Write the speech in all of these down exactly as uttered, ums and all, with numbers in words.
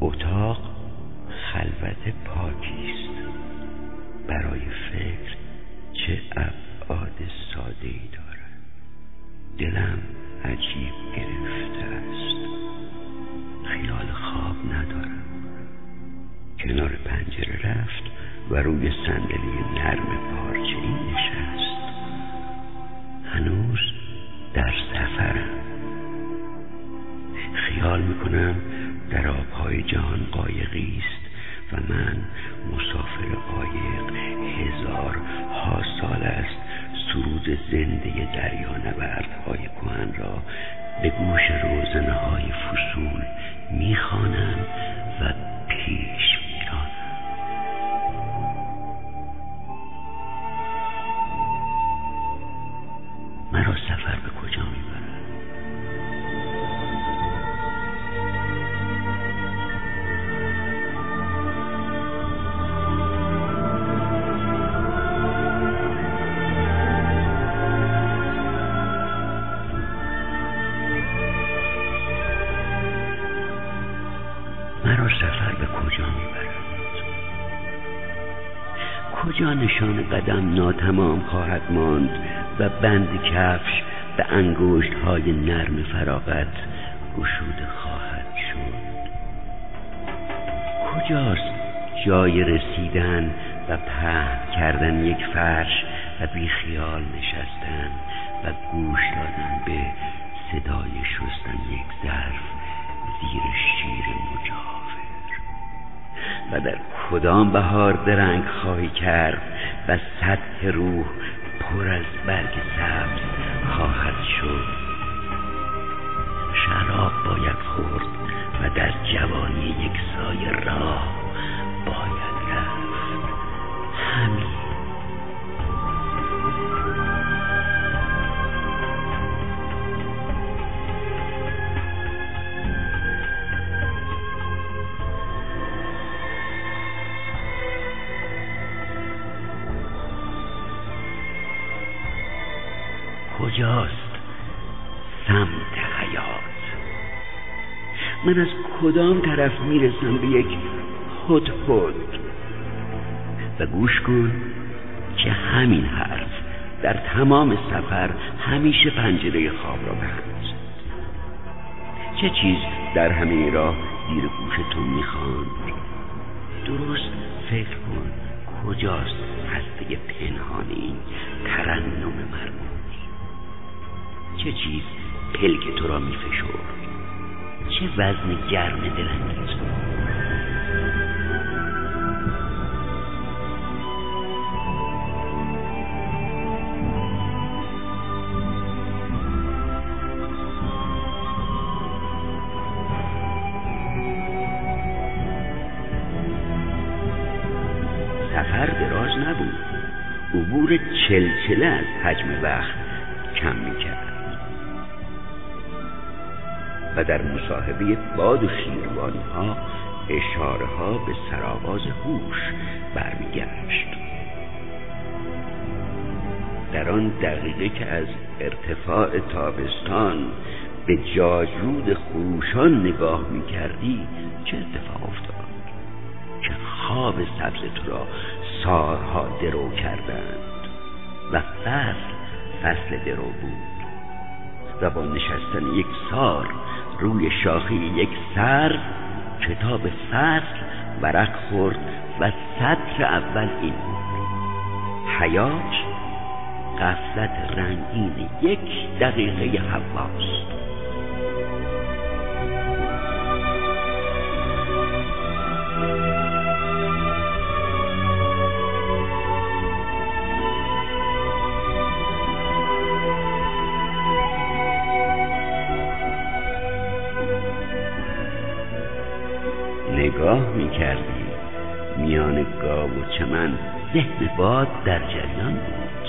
اتاق خلوت پاکیست. برای فکر چه ابعاد ساده‌ای دارد. دلم عجیب گرفته است. خیال خواب ندارم. کنار پنجره رفت و روی صندلی نرم پارچه‌ای نشست. هنوز در سفرم. خیال میکنم در آبهای جهان قایقی است و من مسافر قایق. هزار ها سال است سرود زنده دریانوردهای کهن را به گوش روزنه های فصول میخوانم و پیش میرانم. مرا سفر به کجا میبرد؟ مرا سفر به کجا میبرد؟ کجا نشان قدم ناتمام خواهد ماند و بند کفش به انگشت های نرم فراغت گشوده خواهد شد؟ کجاست جای رسیدن و پهن کردن یک فرش و بی خیال نشستن و گوش دادن به صدای شستن یک ظرف زیر شیر مجاور؟ و در کدام بهار درنگ خواهی کرد و سطح روح پر از برگ سبز خواهد شد؟ شراب باید خورد و در جوانی یک سایه راه باید رفت. همین. کجاست سمت حیات؟ من از کدام طرف میرسم به یک هدهد؟ و گوش کن که همین حرف در تمام سفر همیشه پنجره خواب را بند. چه چیز در همه راه زیر گوش تو میخواند؟ درست فکر کن کجاست هسته پنهان این ترنم مرموز؟ چه چیز پلک تو را می فشرد؟ چه وزن گرم دلانگیز؟ سفر دراز نبود. عبور چلچله از حجم وقت کم می کرد و در مصاحبه باد و شیروانی ها اشاره ها به سرآغاز هوش برمیگشت. در آن دقیقه که از ارتفاع تابستان به جاجود خروشان نگاه می کردی چه اتفاق افتاد؟ که خواب سبز تو را سارها درو کردند و فصل فصل درو بود و با نشستن یک سار روی شاخه یک سر کتاب فصل ورق خورد و سطر اول این بود: حیات غفلت رنگین یک دقیقه حواست. نگاه میکردی میان گاو و چمن ذهن باد در جریان بود.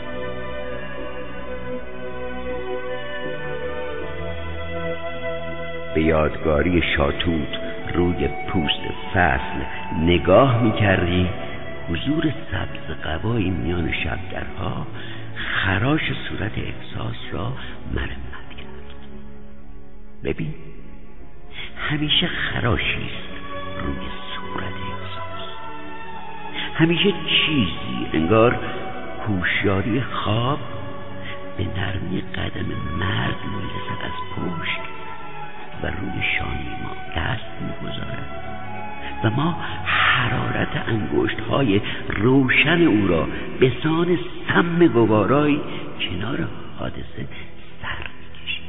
به یادگاری شاتوت روی پوست فصل نگاه میکردی. حضور سبز قبای میان شبدرها خراش صورت احساس را مرمت کرد. ببین، همیشه خراشیست روی صورت احساس. همیشه چیزی انگار هوشیاری خواب به نرمی قدم مرد میرسد از پشت و روی شانه ما دست میگذارد و ما حرارت انگشت های روشن او را به سان سم گوارای کنار حادثه سر میکشیم.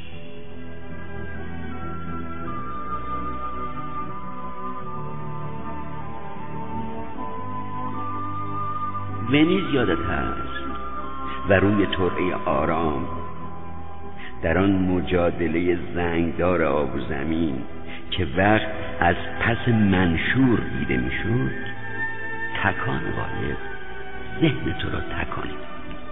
ونیز یادت هست و روی ترعه آرام در آن مجادله زنگدار آب و زمین که وقت از پس منشور دیده میشد، تکان غالب ذهن تو را تکانید.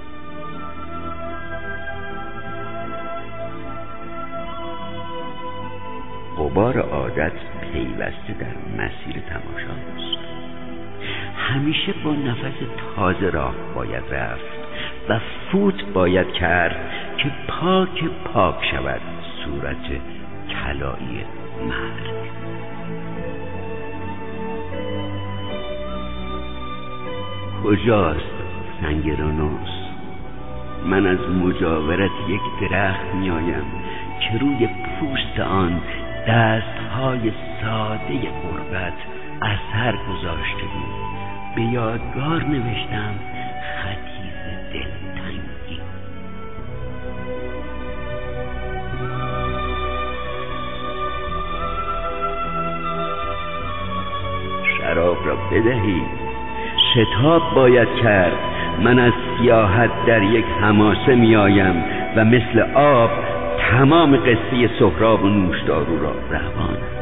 غبار عادت پیوسته در مسیر تماشاست. همیشه با نفس تازه راه باید رفت و فوت باید کرد که پاک پاک شود صورت طلایی مرد. کجاست سنگرانوس؟ من از مجاورت یک درخت میایم که روی پوست آن دستهای ساده غربت اثر گذاشته بود. به یادگار نوشتم خطیز دلتنگی. شراب را بدهید، شتاب باید کرد. من از سیاحت در یک حماسه می آیم و مثل آب تمام قصه سهراب و نوشدارو را روان